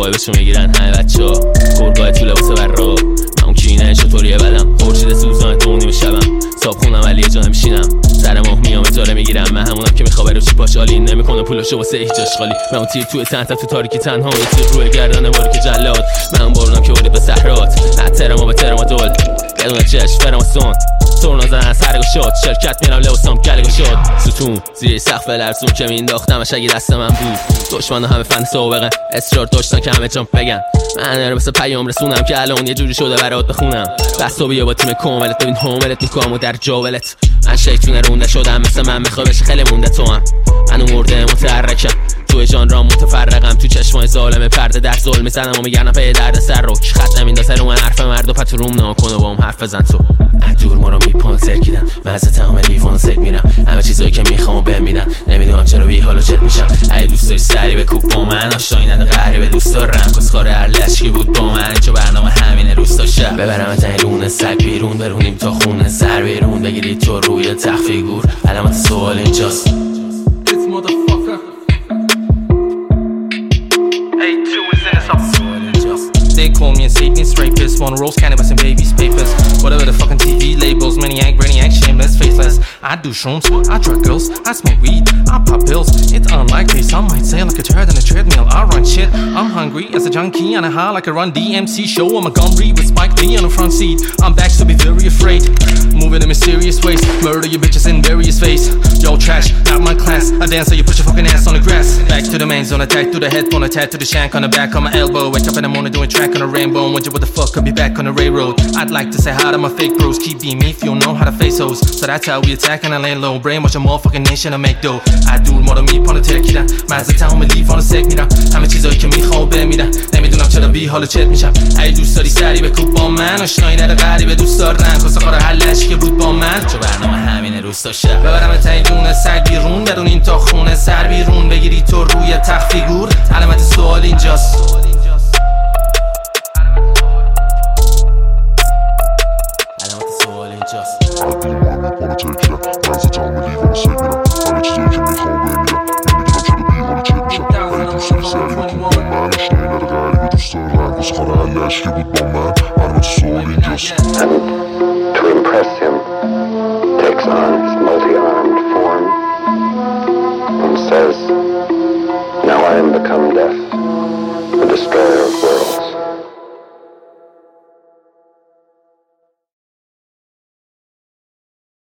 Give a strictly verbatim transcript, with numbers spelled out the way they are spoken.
صاحبشو میگیرن همه بچه ها گرگاه تو لباس برا من اون کینه چطوریه بدم خورشید سوزان تو نیمه شبم صاحب خونم ولی یه جا نمیشینم سر ماه میام اجاره میگیرم من همونم که میخوابه رو چی پاش آلین نمیکنه پولاشو واسه هیچ جاش خالی من اون تیر توی تنت تو تاریکی تنها یه تیر روی گردن باری که جلاد من اون بارونم که برید به صحرات نه ترما به ترما دول بدون چشم فراماسون سرنا زدن از هرگو شد شرکت میرم لباسام گلگو شد ستون زیر سقف لرزون که مینداختمش اگه دست من بود دشمن همه فن سابقه اصرار داشتن که همه جام بگن من رو مثل پیام رسونم که الان یه جوری شده برات بخونم بس تو بیا با تیم کاملت ببین حاملت میکنم و در جاولت من شیطونه رونده شدم مثل من میخوای بشه خیلی مونده تو هم من اون مرده متحرکم توی جانرام متفرقم تو چشمای ظالم پرده در ظلم میزنم و میگن پی درد سر رو خط نمیندازه رو من حرف مرد و پتروم ناکنه با هم حرف بزن تو دور ما رو میپون سرکیدن من از تمام لیوان سک میرم همه چیزایی که میخوام و بمیدن نمیدونم چرا بی حال و چت میشم اگه دوست داری سری به کوب با من آشنایی نده غریبه دوست دارم کسخاره هر لشکی بود با من اینجا برنامه همینه روز تا شب ببرم تا رون سگ بیرون برونیم تا خونه سر بیرون بگیرید تو روی تخت فیگور علامت سوال اینجاست They call me a Satanist rapist. Wanna roast cannabis and babies papers. Whatever the fucking T V labels. Maniac, brainiac, shameless, faceless. I do shrooms, I drug girls, I smoke weed, I pop pills. It's unlikely, some might say like a turd on a treadmill. I run shit, I'm hungry as a junkie on a high like a Run D M C show. I'm a Montgomery with Spike Lee on the front seat. I'm back to be very afraid, moving in mysterious ways. Murder your bitches in various ways. Yo trash, not my class. I dance so you put your fucking ass on the grass. Back to the main zone, attack to the headphone, attack to the shank on the back of my elbow. Wake up in the morning doing track on a rainbow. Wonder what the fuck could be back on the railroad. I'd like to say hi to my fake bros. Keep being me if you don't know how to face hoes. So that's how we attack and I lay low. Brainwash a motherfucking nation and make dough. I do more than me پانو ترکیدم من از تمام لیف آنو سک میرم همه چیزایی که میخوام بمیرم نمیدونم چرا بی حال و چت میشم اگه دوست داری سری بکوب با من آشنایی نده غریبه دوست دارم کاسه خاره حلش که بود با من چه برنامه همینه روز تا شب ببرم تا دونه سگ بیرون برونیم تا خونه سر بیرون بگیری تو روی تخت فیگور علامت سوال اینجاست To impress him,